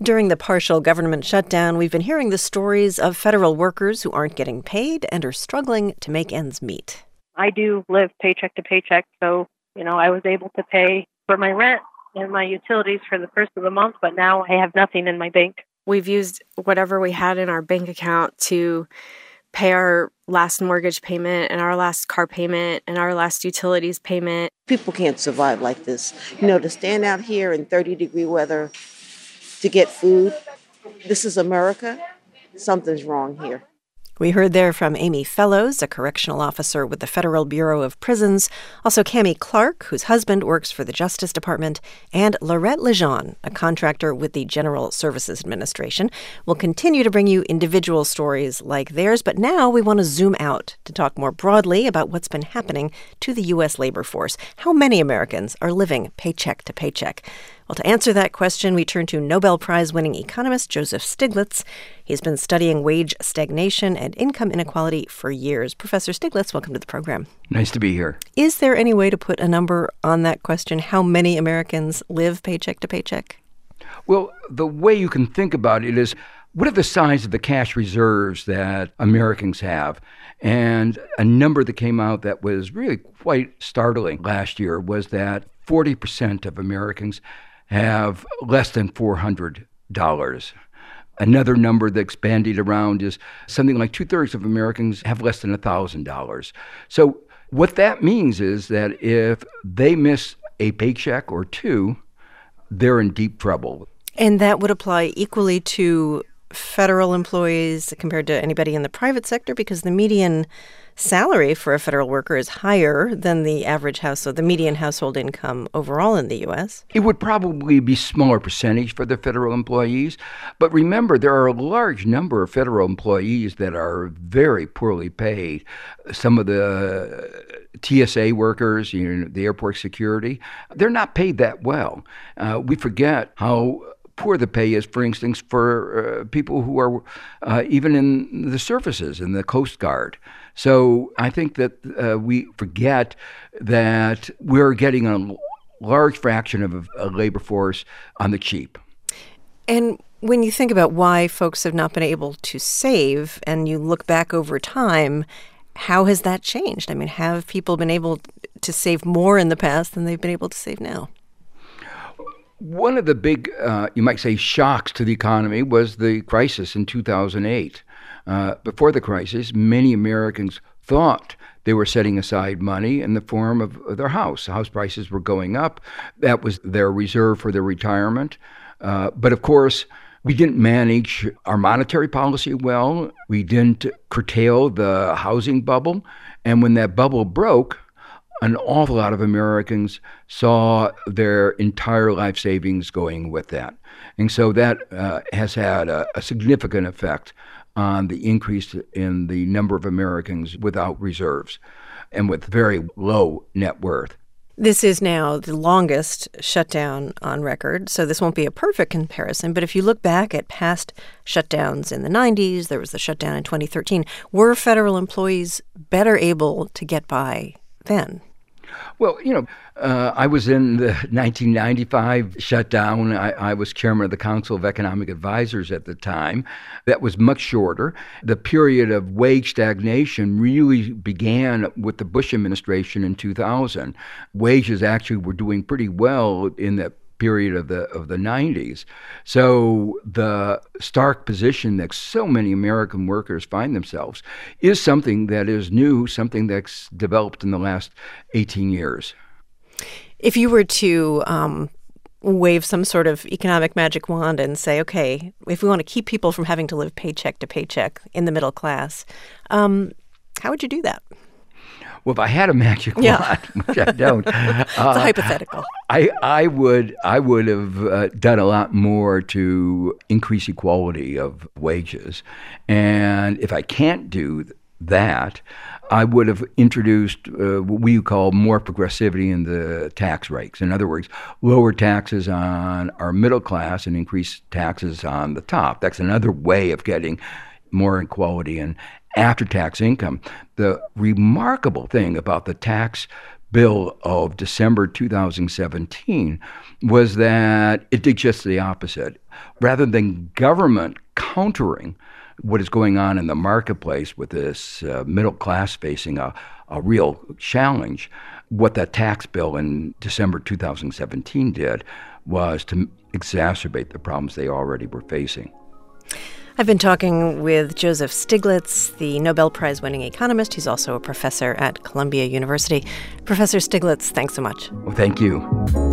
During the partial government shutdown, we've been hearing the stories of federal workers who aren't getting paid and are struggling to make ends meet. I do live paycheck to paycheck, so, I was able to pay for my rent and my utilities for the first of the month, but now I have nothing in my bank. We've used whatever we had in our bank account to pay our last mortgage payment and our last car payment and our last utilities payment. People can't survive like this. To stand out here in 30-degree weather to get food, this is America. Something's wrong here. We heard there from Amy Fellows, a correctional officer with the Federal Bureau of Prisons, also Cammie Clark, whose husband works for the Justice Department, and Lorette Lejeune, a contractor with the General Services Administration. We'll continue to bring you individual stories like theirs, but now we want to zoom out to talk more broadly about what's been happening to the U.S. labor force. How many Americans are living paycheck to paycheck? Well, to answer that question, we turn to Nobel Prize-winning economist Joseph Stiglitz. He's been studying wage stagnation and income inequality for years. Professor Stiglitz, welcome to the program. Nice to be here. Is there any way to put a number on that question? How many Americans live paycheck to paycheck? Well, the way you can think about it is, what are the size of the cash reserves that Americans have? And a number that came out that was really quite startling last year was that 40% of Americans have less than $400. Another number that's bandied around is something like 2/3 of Americans have less than $1,000. So what that means is that if they miss a paycheck or two, they're in deep trouble. And that would apply equally to federal employees compared to anybody in the private sector, because the median salary for a federal worker is higher than the average household, the median household income overall in the U.S. It would probably be a smaller percentage for the federal employees. But remember, there are a large number of federal employees that are very poorly paid. Some of the TSA workers, the airport security, they're not paid that well. We forget how poor the pay is, for instance, for people who are even in the services, in the Coast Guard. So I think that we forget that we're getting a large fraction of a labor force on the cheap. And when you think about why folks have not been able to save, and you look back over time, how has that changed? I mean, have people been able to save more in the past than they've been able to save now? One of the big, you might say, shocks to the economy was the crisis in 2008. Before the crisis, many Americans thought they were setting aside money in the form of their house. House prices were going up. That was their reserve for their retirement. But of course, we didn't manage our monetary policy well. We didn't curtail the housing bubble. And when that bubble broke, an awful lot of Americans saw their entire life savings going with that. And so that has had a significant effect on the increase in the number of Americans without reserves and with very low net worth. This is now the longest shutdown on record, so this won't be a perfect comparison. But if you look back at past shutdowns in the 90s, there was the shutdown in 2013, were federal employees better able to get by then? Well, I was in the 1995 shutdown. I was chairman of the Council of Economic Advisors at the time. That was much shorter. The period of wage stagnation really began with the Bush administration in 2000. Wages actually were doing pretty well in that period of the 90s. So the stark position that so many American workers find themselves is something that is new, something that's developed in the last 18 years. If you were to wave some sort of economic magic wand and say, okay, if we want to keep people from having to live paycheck to paycheck in the middle class, how would you do that? Well, if I had a magic wand, which I don't, it's a hypothetical. I would have done a lot more to increase equality of wages, and if I can't do that, I would have introduced what we call more progressivity in the tax rates. In other words, lower taxes on our middle class and increase taxes on the top. That's another way of getting more equality in after-tax income. The remarkable thing about the tax bill of December 2017 was that it did just the opposite. Rather than government countering what is going on in the marketplace with this middle class facing a real challenge, what that tax bill in December 2017 did was to exacerbate the problems they already were facing. I've been talking with Joseph Stiglitz, the Nobel Prize-winning economist. He's also a professor at Columbia University. Professor Stiglitz, thanks so much. Well, thank you.